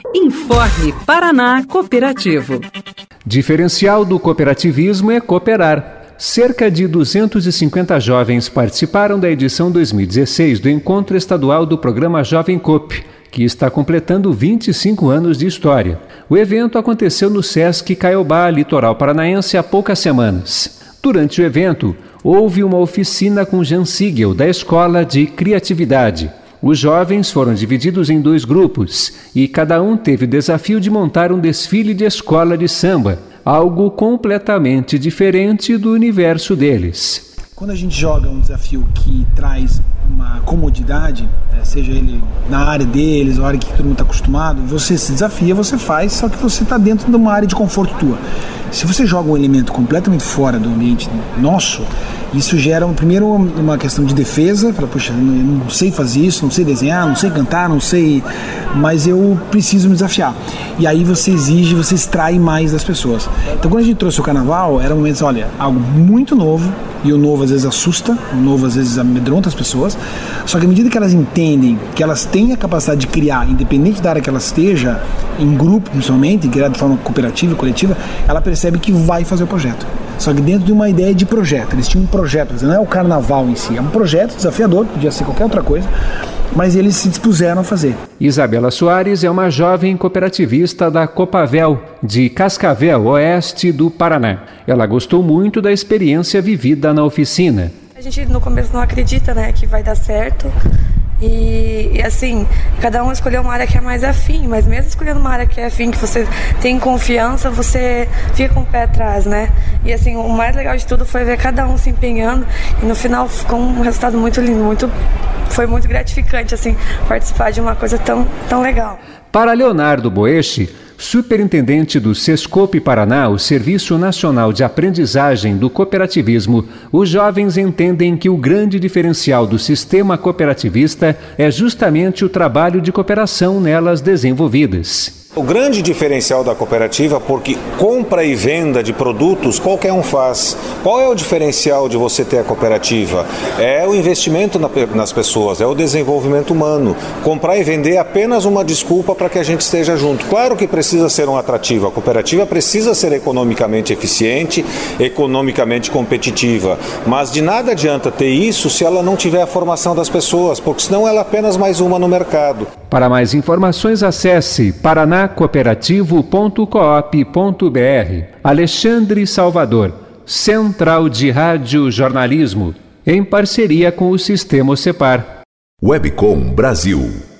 Informe Paraná Cooperativo. Diferencial do cooperativismo é cooperar. Cerca de 250 jovens participaram da edição 2016 do Encontro Estadual do Programa Jovem Coop, que está completando 25 anos de história. O evento aconteceu no Sesc Caiobá, litoral paranaense, há poucas semanas. Durante o evento, houve uma oficina com Jean Siegel, da Escola de Criatividade. Os jovens foram divididos em 2 grupos e cada um teve o desafio de montar um desfile de escola de samba, algo completamente diferente do universo deles. Quando a gente joga um desafio que traz uma comodidade, seja ele na área deles, a área que todo mundo está acostumado, você se desafia, você faz, só que você está dentro de uma área de conforto tua. Se você joga um elemento completamente fora do ambiente nosso, isso gera primeiro uma questão de defesa, fala, poxa, eu não sei fazer isso, não sei desenhar, não sei cantar, não sei, mas eu preciso me desafiar. E aí você exige, você extrai mais das pessoas. Então quando a gente trouxe o carnaval, era um momento, olha, algo muito novo, e o novo às vezes assusta, o novo às vezes amedronta as pessoas, só que à medida que elas entendem que elas têm a capacidade de criar, independente da área que ela esteja, em grupo principalmente, criar de forma cooperativa e coletiva, ela percebe que vai fazer o projeto. Só que dentro de uma ideia de projeto, eles tinham um projeto, não é o carnaval em si, é um projeto desafiador, podia ser qualquer outra coisa, mas eles se dispuseram a fazer. Isabela Soares é uma jovem cooperativista da Copavel, de Cascavel, oeste do Paraná. Ela gostou muito da experiência vivida na oficina. A gente no começo não acredita, que vai dar certo. E assim, cada um escolheu uma área que é mais afim, mas mesmo escolhendo uma área que é afim, que você tem confiança, você fica com o pé atrás, E assim, o mais legal de tudo foi ver cada um se empenhando e no final ficou um resultado muito lindo, foi muito gratificante, participar de uma coisa tão legal. Para Leonardo Boesch, superintendente do Sescope Paraná, o Serviço Nacional de Aprendizagem do Cooperativismo, os jovens entendem que o grande diferencial do sistema cooperativista é justamente o trabalho de cooperação nelas desenvolvidas. O grande diferencial da cooperativa, porque compra e venda de produtos qualquer um faz. Qual é o diferencial de você ter a cooperativa? É o investimento nas pessoas, é o desenvolvimento humano. Comprar e vender é apenas uma desculpa para que a gente esteja junto. Claro que precisa ser um atrativo, a cooperativa precisa ser economicamente eficiente, economicamente competitiva, mas de nada adianta ter isso se ela não tiver a formação das pessoas, porque senão ela é apenas mais uma no mercado. Para mais informações, acesse paranacooperativo.coop.br. Alexandre Salvador, Central de Rádio Jornalismo, em parceria com o Sistema Ocepar. Webcom Brasil.